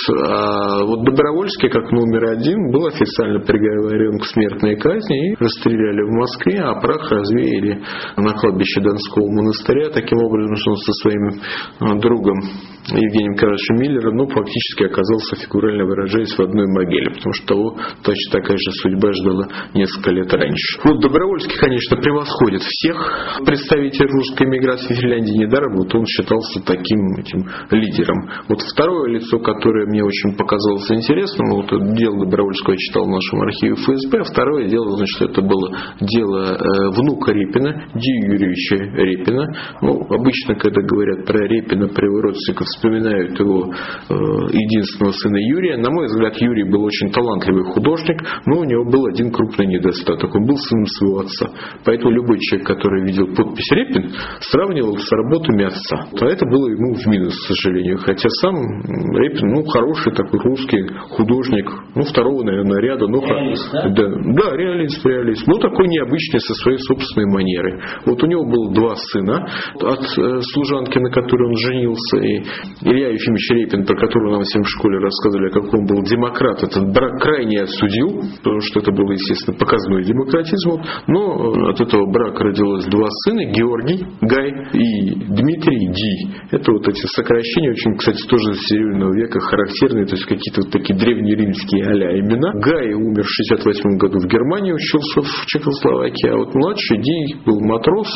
А вот Добровольский, как номер один, был официально приговорен к смертной казни и расстреляли в Москве, а прах развеяли на кладбище Донского монастыря. Таким образом, что он со своим другом Евгением Карловичем Миллером, ну, фактически оказался, фигурально выражаясь, в одной могиле, потому что того точно такая же судьба ждала несколько лет раньше. Вот Добровольский, конечно, превосходит всех представителей русской эмиграции в Финляндии. Недаром вот он считался таким этим лидером. Вот второе лицо, которое мне очень показалось интересным, вот это дело Добровольского я читал в нашем архиве эф эс бэ. Второе дело, значит, это было дело э, внука Репина, Ди Юрьевича Репина. Ну, обычно, когда говорят про Репина, про его родственников, вспоминают его э, единственного сына Юрия. На мой взгляд, Юрий был очень талантливый художник, но у него был один крупный недостаток. Он был сыном своего отца. Поэтому любой человек, который видел подпись Репин, сравнивал с работами отца. А это было ему в минус, к сожалению. Хотя сам Репин, ну, хороший такой русский художник, ну, второго, наверное, ряда. Ну, реалист, да? Да, да, реалист, реалист. Ну, такой необычный, со своей собственной манерой. Вот у него было два сына от э, служанки, на которой он женился. И Илья Ефимович Репин, про которого нам всем в школе рассказывали, как он был демократ, этот брак крайне осудил, потому что это было, естественно, показной демократизм. Но от этого брака родилось два сына, Георгий, Гай, и Дмитрий, Ди. Это вот эти сокращения, очень, кстати, тоже с Серебряного века характерные, то есть какие-то вот такие древнеримские а-ля имена. Гай умер в шестьдесят восьмом году в Германии, учился в Чехословакии, а вот младший Ди был матросом,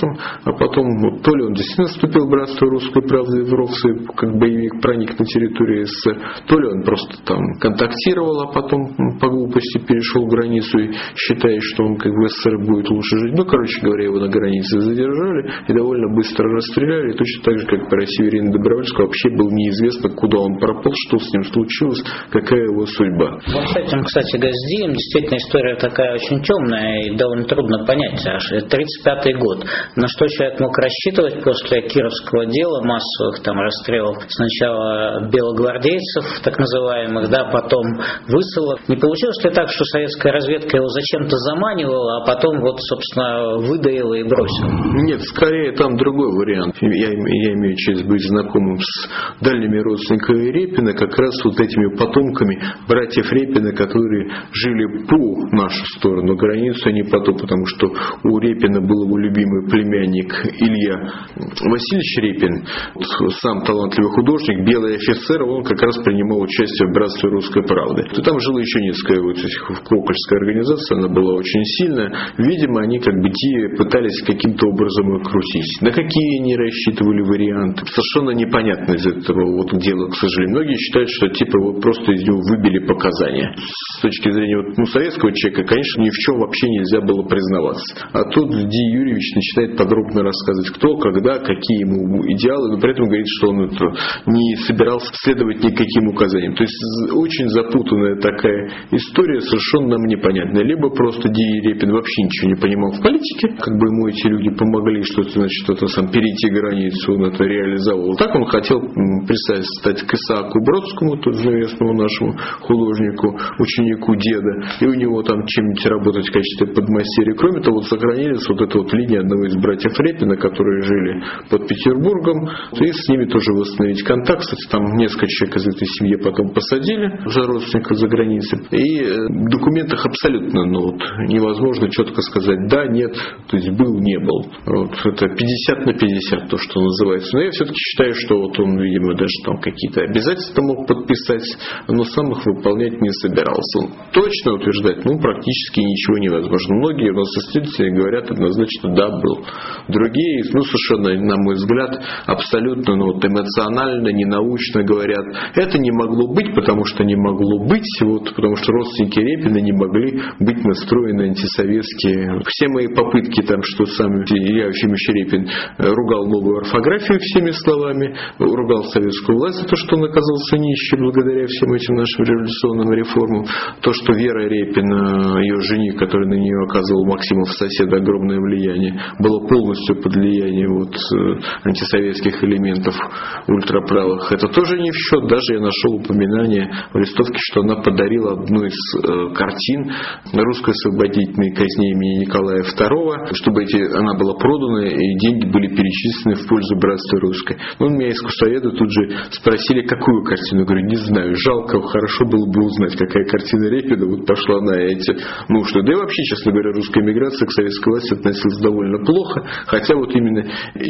а потом вот, то ли он действительно вступил в братство русской правды в Ровсы, как боевик проник на территорию СССР, то ли он просто там контактировал, а потом по глупости перешел границу и считает, что он как бы в СССР будет лучше жить. Ну, короче говоря, его на границе задержали и довольно быстро расстреляли, точно так же, как про Северина Добровольского вообще было неизвестно, куда он пропал, что с ним случилось, какая его судьба. Вот с этим, кстати, Газдием действительно история такая очень темная и довольно трудно понять. Аж тридцать пятый год. На что человек мог рассчитывать после Кировского дела, массовых там расстрелов, сначала белогвардейцев, так называемых, да, потом высылок. Не получилось ли так, что советская разведка его зачем-то заманивала, а потом вот, собственно, выдаила и бросила? Нет, скорее там другой вариант. Я, я имею честь быть знакомым с дальними родственниками Репина, как раз вот этими потомками братьев Репина, которые жили по нашу сторону границу, а не по ту, потому что у Репина был его любимый племянник Илья Васильевич Репин, сам талантливый художник, белый офицер, он как раз принимал участие в братстве русской правды. И там жило еще несколько вот этих Кокольская организация, она была очень сильная. Видимо, они как бы те пытались каким-то образом ее крутить. На какие они рассчитывали варианты? Совершенно непонятно из этого вот дела, к сожалению. Многие считают, что типа вот просто из него выбили показания. С точки зрения вот, ну, советского человека, конечно, ни в чем вообще нельзя было признаваться. А тут Ди Юрьевич начинает подробно рассказывать, кто, когда, какие ему идеалы, но при этом говорит, что он это не собирался следовать никаким указаниям. То есть очень запутанная такая история, совершенно нам непонятная. Либо просто Ди Репин вообще ничего не понимал в политике, как бы ему эти люди помогли что-то, значит, что-то сам перейти границу, он это реализовал. Так он хотел представить, стать к Исааку Бродскому, тут известному нашему художнику, ученику деда, и у него там чем-нибудь работать в качестве подмастерья. Кроме того, вот сохранилась вот эта вот линия одного из братьев Репина, которые жили под Петербургом, и с ними тоже восстановить контакт. Кстати, там несколько человек из этой семьи потом посадили за родственников за границей. И в документах абсолютно ну, вот, невозможно четко сказать да, нет, то есть был, не был. Вот, это пятьдесят на пятьдесят, то, что называется. Но я все-таки считаю, что вот он, видимо, даже там какие-то обязательства мог подписать, но сам их выполнять не собирался. Он точно утверждать, ну, практически ничего невозможно. Многие у нас исследователи говорят однозначно, да, был. Другие, ну, совершенно, на мой взгляд, абсолютно ну, вот, эмоционально, ненаучно говорят, это не могло быть, потому что не могло быть, вот, потому что родственники Репина не могли быть настроены антисоветские. Все мои попытки, там, что сам Илья Ефимович Репин ругал новую орфографию всеми словами, ругал советскую власть за то, что он оказался нищий благодаря всем этим нашим революционным реформам, то, что Вера Репина, ее жених, который на нее оказывал Максимов сосед огромное влияние, было полностью под влиянием вот, антисоветских элементов ультраправых. Это тоже не в счет. Даже я нашел упоминание в листовке, что она подарила одну из э, картин русской освободительной казни имени Николая второго, чтобы эти, она была продана и деньги были перечислены в пользу братства русской. Ну, меня искусствоведы тут же спросили, какую картину. Я говорю, не знаю, жалко, хорошо было бы узнать, какая картина Репина вот пошла на эти нужды. Да и вообще, честно говоря, русская миграция к советской власти относилась довольно плохо, хотя вот именно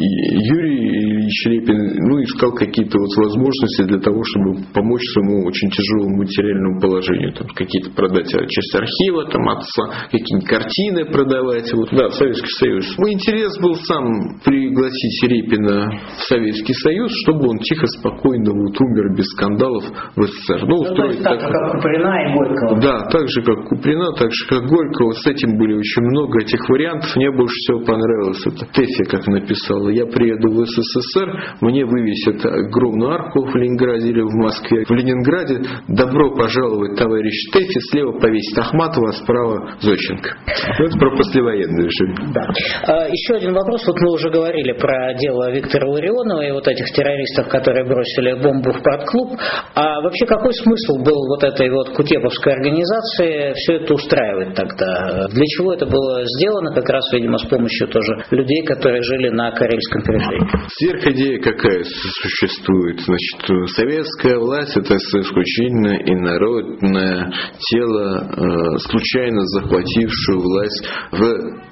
Юрий Ильич Репин ну, искал какие-то вот возможности для того, чтобы помочь своему очень тяжелому материальному положению. Там, какие-то продать часть архива, там, отца, какие-нибудь картины продавать. Вот, да, в Советский Союз. Мой интерес был сам пригласить Репина в Советский Союз, чтобы он тихо, спокойно вот, умер без скандалов в СССР. Ну, устроить так, так, как Куприна и Горького. Да, так же, как Куприна, так же, как Горького. С этим были очень много этих вариантов. Мне больше всего понравилось это Тэфи, как написала. Я приеду в СССР, мне вывесят огромную арку в Ленинграде или в Москве. В Ленинграде добро пожаловать, товарищ Тэфи, слева повесит Ахматова, а справа Зощенко. Это про послевоенную жизнь. Да. А, еще один вопрос. Вот мы уже говорили про дело Виктора Ларионова и вот этих террористов, которые бросили бомбу в партклуб. А вообще какой смысл был вот этой вот кутеповской организации все это устраивать тогда? Для чего это было сделано? Как раз, видимо, с помощью тоже людей, которые жили на Карельском перешейке. Сверхидея какая существует? Значит, советская власть — это исключительно инородное тело, случайно захватившую власть в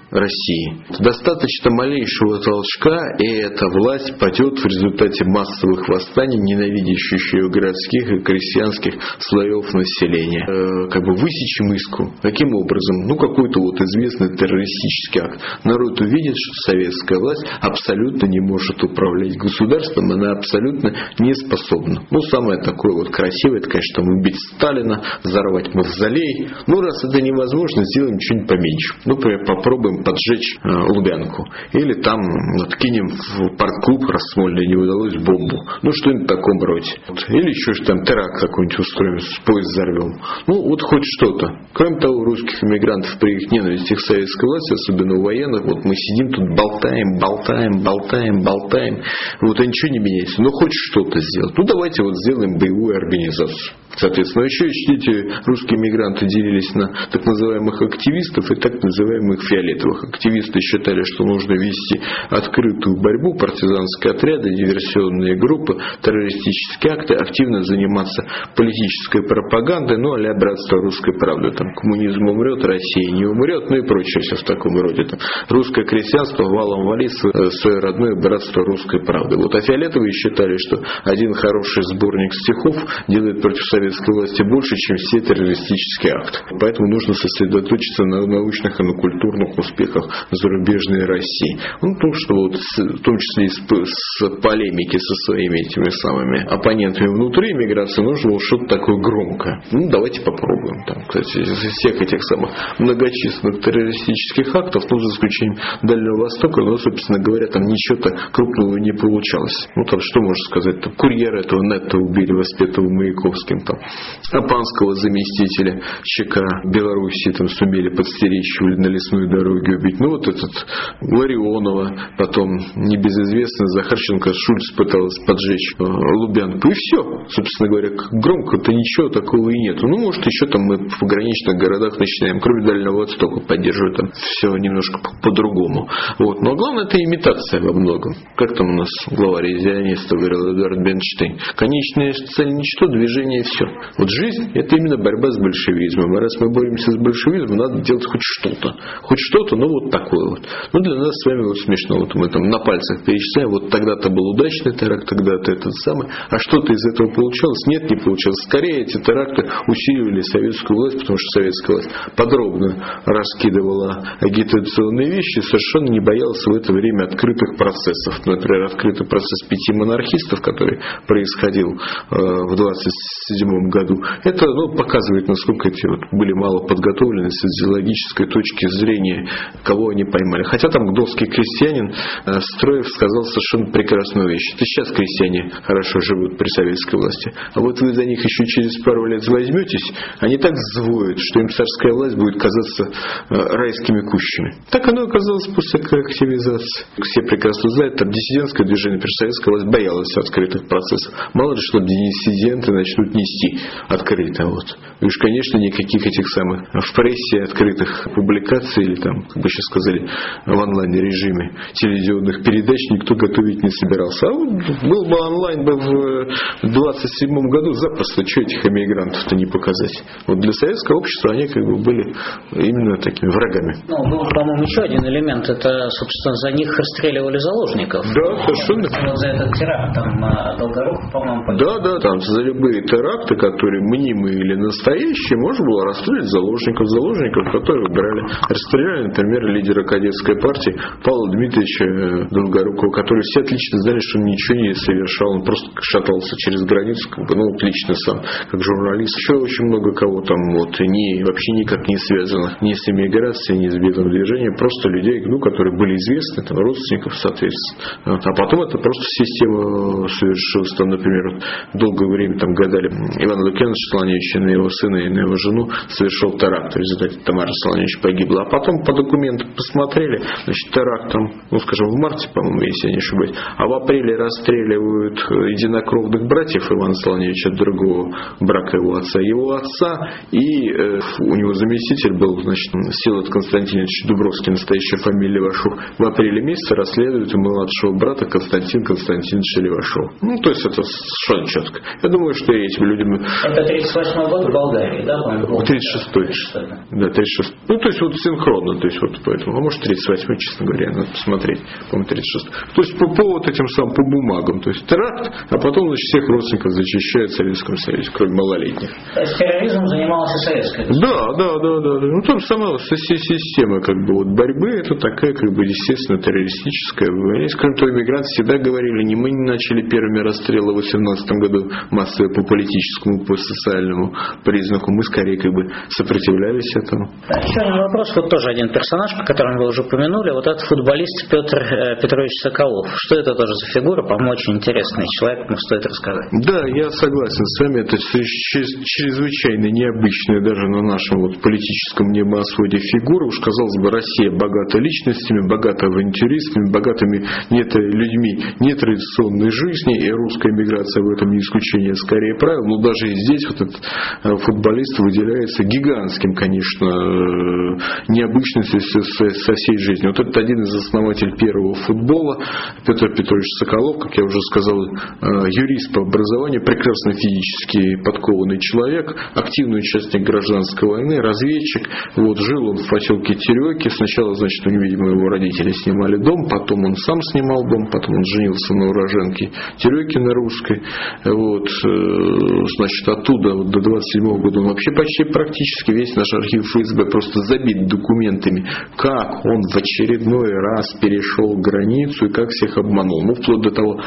России. Достаточно малейшего толчка, и эта власть падет в результате массовых восстаний, ненавидящих ее городских и крестьянских слоев населения. Э, как бы высечем искру. Каким образом? Ну, какой-то вот известный террористический акт. Народ увидит, что советская власть абсолютно не может управлять государством, она абсолютно не способна. Ну, самое такое вот красивое, это, конечно, там убить Сталина, взорвать мавзолей. Ну, раз это невозможно, сделаем что-нибудь поменьше. Ну, например, попробуем поджечь э, Лубянку. Или там вот, кинем в парк-клуб, раз Смольной не удалось, бомбу. Ну, что-нибудь в таком роде. Или еще что там теракт какой-нибудь устроим, поезд взорвем. Ну, вот хоть что-то. Кроме того, русских иммигрантов при их ненависти к советской власти, особенно у военных, вот мы сидим тут, болтаем, болтаем, болтаем, болтаем. Вот, а ничего не меняется. Ну, хоть что-то сделать. Ну, давайте вот сделаем боевую организацию. Соответственно, еще эти русские мигранты делились на так называемых активистов и так называемых фиолетовых. Активисты считали, что нужно вести открытую борьбу, партизанские отряды, диверсионные группы, террористические акты, активно заниматься политической пропагандой, ну, а-ля братство русской правды. Там коммунизм умрет, Россия не умрет, ну и прочее все в таком роде. Там, русское крестьянство валом валит свое родное братство русской правды. Вот, а фиолетовые считали, что один хороший сборник стихов делает против советской власти больше, чем все террористические акты. Поэтому нужно сосредоточиться на научных и на культурных успехах зарубежной России. Ну, то, что вот, в том числе и с, с полемики со своими этими самыми оппонентами внутри иммиграции, нужно вот что-то такое громкое. Ну, давайте попробуем. Там, кстати, из всех этих самых многочисленных террористических актов, ну, за исключением Дальнего Востока, ну, собственно говоря, там ничего-то крупного не получалось. Ну, там, что можно сказать, там, курьера этого Нетта убили, воспетого Маяковским, там, а панского заместителя ЧК Белоруссии там сумели подстеречь на лесной дороге убить. Ну, вот этот Ларионова, потом небезызвестный Захарченко, Шульц пыталась поджечь э, Лубянку. И все. Собственно говоря, громко-то ничего такого и нету. Ну, может, еще там мы в пограничных городах начинаем, кроме Дальнего Востока, поддерживать там все немножко по-другому. Вот. Но главное, это имитация во многом. Как там у нас глава резиониста говорил Эдуард Бенштейн. Конечная цель ничто, движение все. Вот жизнь – это именно борьба с большевизмом. А раз мы боремся с большевизмом, надо делать хоть что-то. Хоть что-то, но вот такое вот. Ну, для нас с вами вот смешно. Вот мы там на пальцах перечисляем, вот тогда-то был удачный теракт, тогда-то этот самый. А что-то из этого получалось? Нет, не получалось. Скорее, эти теракты усиливали советскую власть, потому что советская власть подробно раскидывала агитационные вещи, совершенно не боялась в это время открытых процессов. Например, открытый процесс пяти монархистов, который происходил э, в двадцать седьмом году, это ну, показывает, насколько эти вот были мало подготовлены с идеологической точки зрения, кого они поймали. Хотя там гдовский крестьянин э, Строев сказал совершенно прекрасную вещь. Это сейчас крестьяне хорошо живут при советской власти, а вот вы за них еще через пару лет возьметесь, они так взвоют, что им царская власть будет казаться э, райскими кущами. Так оно оказалось после активизации. Все прекрасно знают, там диссидентское движение, советская власть боялась открытых процессов. Мало ли, что диссиденты начнут нести открыто. Вот. И уж, конечно, никаких этих самых в прессе открытых публикаций или там, как бы сейчас сказали, в онлайн-режиме телевизионных передач никто готовить не собирался. А вот был бы онлайн бы в двадцать седьмом году запросто, что этих эмигрантов-то не показать. Вот для советского общества они как бы были именно такими врагами. Ну, был, по-моему, еще один элемент. Это, собственно, за них расстреливали заложников. Да, совершенно. Вот за этот теракт там Долгоруков, по-моему, погиб. Да, да, там за любые теракты, которые мнимые или настоящие, можно было расстрелять заложников, заложников, которых брали. Расстреляли, например, лидера кадетской партии Павла Дмитриевича Долгорукова, который все отлично знали, что он ничего не совершал, он просто шатался через границу, как бы, ну, отлично сам, как журналист. Еще очень много кого там вот, не, вообще никак не связанных ни с эмиграцией, ни с белым движением, просто людей, ну, которые были известны, там, родственников, соответственно. Вот. А потом это просто система совершилась. Там, например, долгое время там гадали, Иван Лукьянович Солоневич на его сына и на его жену совершил теракт. В результате Тамара Солоневич погибла. А потом по документам посмотрели, значит, теракт там, ну, скажем, в марте, по-моему, если я не ошибаюсь, а в апреле расстреливают единокровных братьев Ивана Солоневича от другого брака его отца. Его отца и э, у него заместитель был, значит, Всеволод Константинович Дубровский, настоящая фамилия Левашов. В апреле месяце расследуют младшего брата Константин Константиновича Левашова. Ну, то есть это совершенно четко. Я думаю, что этим людям видимо... Это тридцать восьмой год в Болгарии, да, по-моему? тридцать шестой. Да, тридцать шестой. Ну, то есть, вот синхронно, то есть, вот поэтому, а может, тридцать восьмой, честно говоря, надо посмотреть, по-моему, тридцать шестой. То есть, по поводу этим самым, по бумагам, то есть, теракт, а потом, значит, всех родственников зачищают в Советском Союзе, кроме малолетних. То есть, терроризмом занималась и советская Да, государство? да, да, да, да. Ну, там сама система, как бы, вот, борьбы, это такая, как бы, естественно, террористическая. Кроме того, иммигранты всегда говорили, не мы не начали первыми расстрелы в восемнадцатом году массовые по политическому, по социальному признаку, мы скорее, как бы, сопротивлялись этому. Еще один вопрос, вот тоже один персонаж, по которому вы уже упомянули, вот этот футболист Петр э, Петрович Соколов. Что это тоже за фигура? По-моему, очень интересный человек, но стоит рассказать. Да, я согласен с вами, это чрезвычайно необычная даже на нашем вот политическом небосводе фигура. Уж, казалось бы, Россия богата личностями, богата авантюристами, богатыми нет, людьми нетрадиционной жизни, и русская миграция в этом не исключение, скорее правило. Но даже и здесь вот этот футболист выделяется гигантским, конечно, необычностью со всей жизнью. Вот это один из основателей первого футбола, Петр Петрович Соколов, как я уже сказал, юрист по образованию, прекрасно физически подкованный человек, активный участник гражданской войны, разведчик. Вот, жил он в поселке Тереки. Сначала, значит, у него, видимо, его родители снимали дом, потом он сам снимал дом, потом он женился на уроженке Тереки, на русской. Вот, значит, оттуда вот, до двадцать седьмого года он вообще почти практически весь наш архив эф эс бэ просто забит документами, как он в очередной раз перешел границу и как всех обманул. Ну, вплоть до того,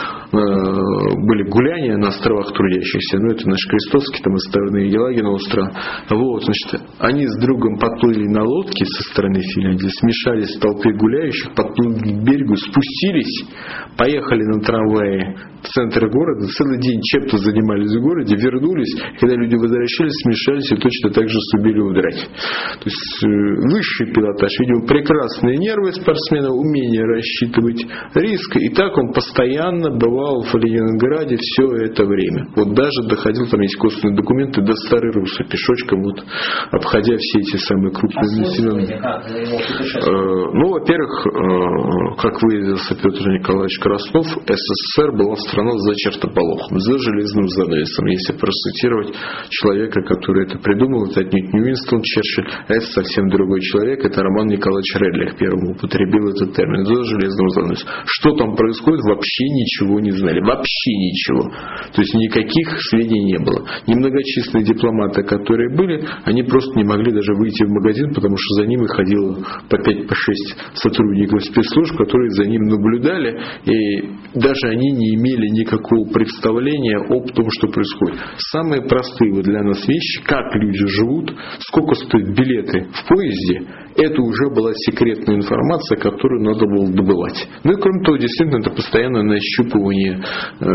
были гуляния на островах трудящихся, ну, это наш Крестовский, там, из стороны Елагина острова. Вот, значит, они с другом подплыли на лодке со стороны Финляндии, смешались в толпе гуляющих, подплыли к берегу, спустились, поехали на трамвае в центр города, целый день чем-то занимались в городе, вернулись, когда люди возвращались, смешались и точно так же сумели удрать. То есть высший пилотаж, видимо, прекрасные нервы спортсмена, умение рассчитывать риск, и так он постоянно бывал в Ленинграде все это время. Вот даже доходил, там есть косвенные документы, до Старой Руссы, пешочком, вот, обходя все эти самые крупные населенные. Ну, во-первых, как выразился Петр Николаевич Краснов, эс эс эс эр была страна за чертополохом, за железным занавесом. Если процитировать человека, который это придумал, это отнюдь не Уинстон Черчилль, а это совсем другой человек, это Роман Николаевич Редлих первым употребил этот термин, за железным занавесом. Что там происходит, вообще ничего не знали, вообще ничего. То есть никаких сведений не было. Немногочисленные дипломаты, которые были, они просто не могли даже выйти в магазин, потому что за ними ходило по пять по шесть сотрудников спецслужб, которые за ним наблюдали, и даже они не имели никакого представления об том, что происходит. Самые простые вот для нас вещи, как люди живут, сколько стоят билеты в поезде, это уже была секретная информация, которую надо было добывать. Ну и кроме того, действительно, это постоянное нащупывание э,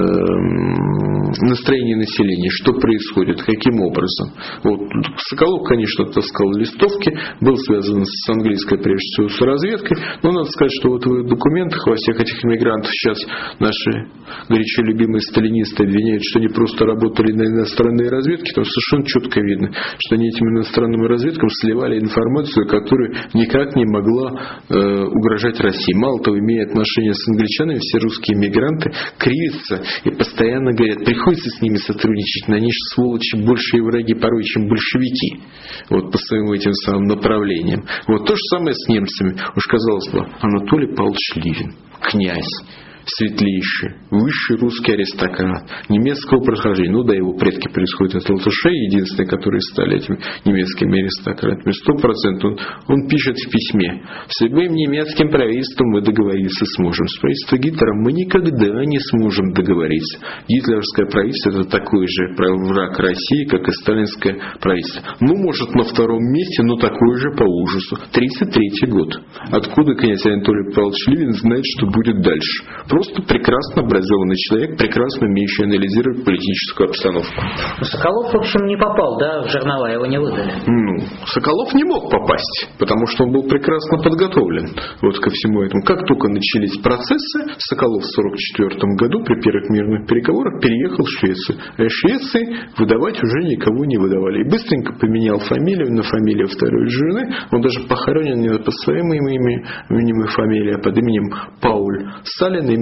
настроения населения, что происходит, каким образом. Вот. Соколов, конечно, таскал листовки, был связан с английской, прежде всего, с разведкой, но надо сказать, что вот в документах во всех этих иммигрантов сейчас наши горячо любимые сталинисты обвиняют, что они просто работали на иностранные разведки, там совершенно четко видно, что они этим иностранным разведкам сливали информацию, которую никак не могла э, угрожать России. Мало того, имея отношения с англичанами, все русские мигранты кривятся и постоянно говорят, приходится с ними сотрудничать, но они же сволочи, большие враги порой, чем большевики, вот по своим этим самым направлениям. Вот то же самое с немцами. Уж казалось бы, Анатолий Павлович Ливин, князь, светлейший, высший русский аристократ, немецкого происхождения. Ну да, его предки происходят от латышей, единственные, которые стали этими немецкими аристократами. Сто процентов. Он, он пишет в письме: с любым немецким правительством мы договориться сможем. С правительством Гитлера мы никогда не сможем договориться. Гитлеровское правительство — это такой же враг России, как и сталинское правительство. Ну, может, на втором месте, но такой же по ужасу. тридцать третий год. Откуда князь Анатолий Павлович Ливин знает, что будет дальше? Просто прекрасно образованный человек, прекрасно умеющий анализировать политическую обстановку. Но Соколов, в общем, не попал, да, в жернова, его не выдали. Ну, Соколов не мог попасть, потому что он был прекрасно подготовлен вот ко всему этому. Как только начались процессы, Соколов в сорок четвёртом году при первых мирных переговорах переехал в Швецию. А в Швеции выдавать уже никого не выдавали. И быстренько поменял фамилию на фамилию второй жены. Он даже похоронен не под своим именем и фамилией, а под именем Пауль Саллин. Именно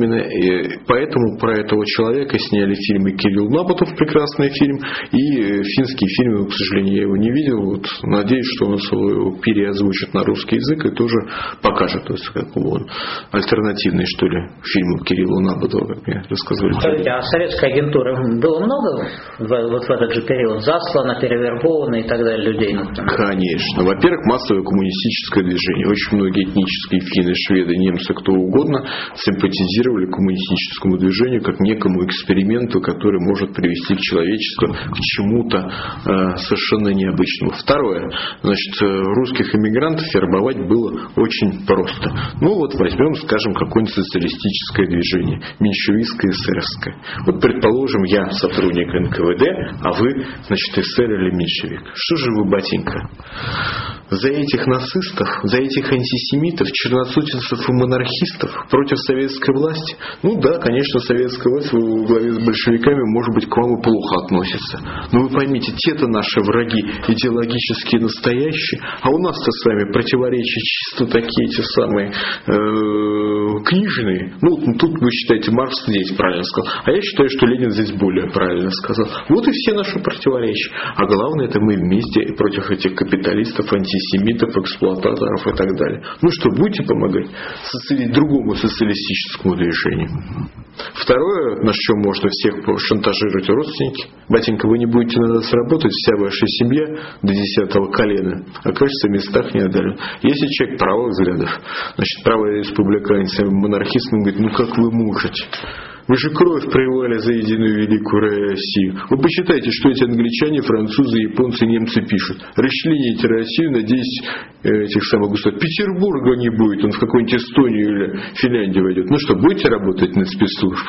Именно и поэтому про этого человека сняли фильмы Кирилл Набатов, прекрасный фильм, и финский фильм, к сожалению, я его не видел. Вот, надеюсь, что он его переозвучит на русский язык и тоже покажет, то есть, как он альтернативный, что ли, фильм Кирилла Набатова, как мне рассказывали. Скажите, а советской агентуры было много в, вот в этот же период? Заслано, перевербовано и так далее людей? Например? Конечно. Во-первых, массовое коммунистическое движение. Очень многие этнические финны, шведы, немцы, кто угодно, симпатизировали коммунистическому движению как некому эксперименту, который может привести к человечеству к чему-то э, совершенно необычному. Второе. Значит, русских эмигрантов вербовать было очень просто. Ну вот возьмем, скажем, какое-нибудь социалистическое движение, меньшевистское, эсеровское. Вот предположим, я сотрудник эн ка вэ дэ, а вы, значит, эсер или меньшевик. Что же вы, батенька? За этих нацистов, за этих антисемитов, черносотенцев и монархистов против советской власти? Ну да, конечно, советская власть во главе с большевиками, может быть, к вам и плохо относится. Но вы поймите, те-то наши враги идеологически настоящие, а у нас-то с вами противоречия чисто такие, те самые э, книжные. Ну, тут вы считаете, Маркс здесь правильно сказал, а я считаю, что Ленин здесь более правильно сказал. Вот и все наши противоречия. А главное, это мы вместе против этих капиталистов, антисемитов, эксплуататоров и так далее. Ну что, будете помогать соци... другому социалистическому движению? Второе, на чем можно всех шантажировать родственники. Батенька, вы не будете на нас работать, вся ваша семья до десятого колена окажется в местах неотдаленных. Если человек правых взглядов, значит, правые республиканцы, монархисты, он говорит, ну как вы можете? Вы же кровь проливали за единую великую Россию. Вы почитайте, что эти англичане, французы, японцы, немцы пишут. Расчлените Россию на десять этих самых государств. Петербурга не будет, он в какую-нибудь Эстонию или Финляндию войдет. Ну что, будете работать на спецслужбу?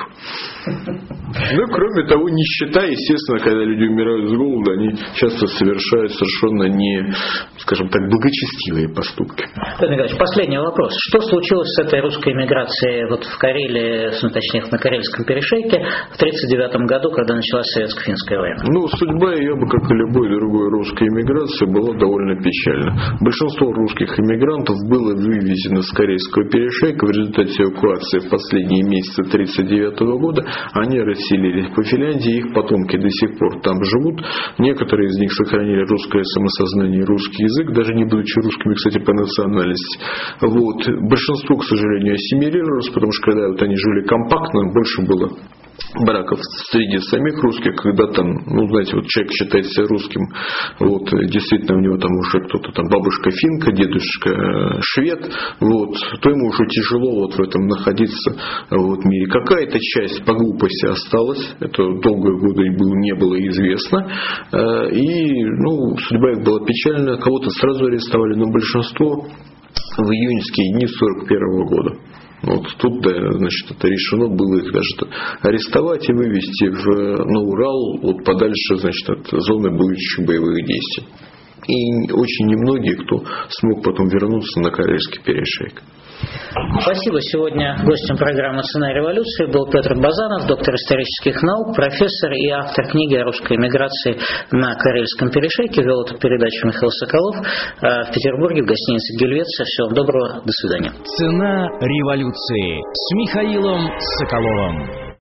Ну, кроме того, нищета, естественно, когда люди умирают с голода, они часто совершают совершенно не, скажем так, благочестивые поступки. Петр Николаевич, последний вопрос. Что случилось с этой русской эмиграцией вот в Карелии, ну, точнее, на Карельском перешейке в тридцать девятом году, когда началась советско-финская война? Ну, судьба ее, как и любой другой русской эмиграции, была довольно печальна. Большинство русских эмигрантов было вывезено с Карельского перешейка в результате эвакуации в последние месяцы тридцать девятого года. Они расселились по Финляндии, их потомки до сих пор там живут. Некоторые из них сохранили русское самосознание и русский язык, даже не будучи русскими, кстати, по национальности. Вот. Большинство, к сожалению, ассимилировалось, потому что когда вот они жили компактно, больше было браков среди самих русских, когда там, ну, знаете, вот человек считает себя русским, вот, действительно у него там уже кто-то там, бабушка финка, дедушка швед, вот, то ему уже тяжело вот в этом находиться вот, в мире. Какая-то часть по глупости осталась, это долгие годы не было известно, и, ну, судьба их была печальна, кого-то сразу арестовали, но большинство в июньские дни сорок первого года. Вот тут, да, значит, это решено было их даже арестовать и вывести в, на Урал, вот подальше, значит, от зоны будущих боевых действий. И очень немногие, кто смог потом вернуться на Карельский перешейк. Спасибо. Сегодня гостем программы «Цена революции» был Петр Базанов, доктор исторических наук, профессор и автор книги о русской эмиграции на Карельском перешейке. Вел эту передачу Михаил Соколов в Петербурге в гостинице «Гельвеция». Всего доброго. До свидания. «Цена революции» с Михаилом Соколовым.